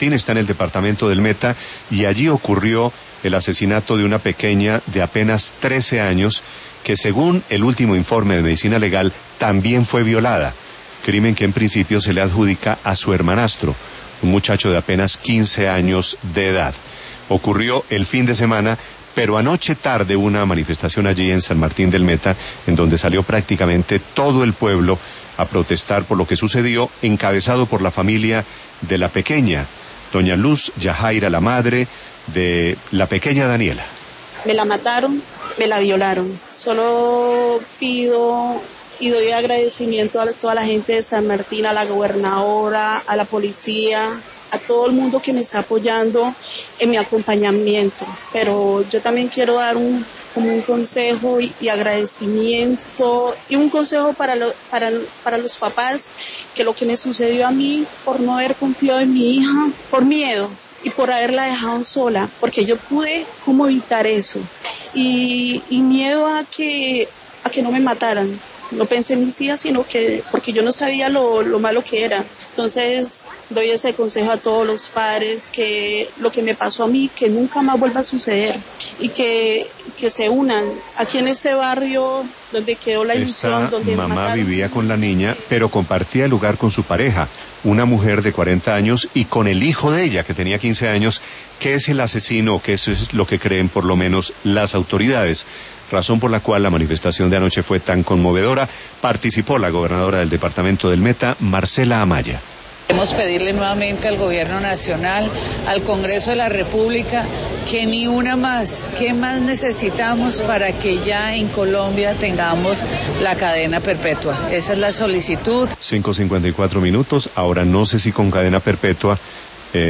Martín, está en el departamento del Meta, y allí ocurrió el asesinato de una pequeña de apenas 13 años, que según el último informe de Medicina Legal, también fue violada. Crimen que en principio se le adjudica a su hermanastro, un muchacho de apenas 15 años de edad. Ocurrió el fin de semana, pero anoche tarde hubo una manifestación allí en San Martín del Meta, en donde salió prácticamente todo el pueblo a protestar por lo que sucedió, encabezado por la familia de la pequeña, doña Luz Yajaira, la madre de la pequeña Daniela. Me la mataron, me la violaron. Solo pido y doy agradecimiento a toda la gente de San Martín, a la gobernadora, a la policía, a todo el mundo que me está apoyando en mi acompañamiento. Pero yo también quiero dar un consejo y agradecimiento y un consejo para los papás, que lo que me sucedió a mí por no haber confiado en mi hija, por miedo y por haberla dejado sola, porque yo pude cómo evitar eso, y miedo a que no me mataran. No pensé en mis hijas, sino que porque yo no sabía lo malo que era. Entonces doy ese consejo a todos los padres, que lo que me pasó a mí, que nunca más vuelva a suceder, y que se unan. Aquí en ese barrio donde quedó la ilusión, donde mamá vivía con la niña, pero compartía el lugar con su pareja, una mujer de 40 años, y con el hijo de ella, que tenía 15 años, que es el asesino, que eso es lo que creen por lo menos las autoridades. Razón por la cual la manifestación de anoche fue tan conmovedora. Participó la gobernadora del departamento del Meta, Marcela Amaya. Queremos pedirle nuevamente al Gobierno Nacional, al Congreso de la República, que ni una más. ¿Qué más necesitamos para que ya en Colombia tengamos la cadena perpetua? Esa es la solicitud. 5:54 minutos. Ahora no sé si con cadena perpetua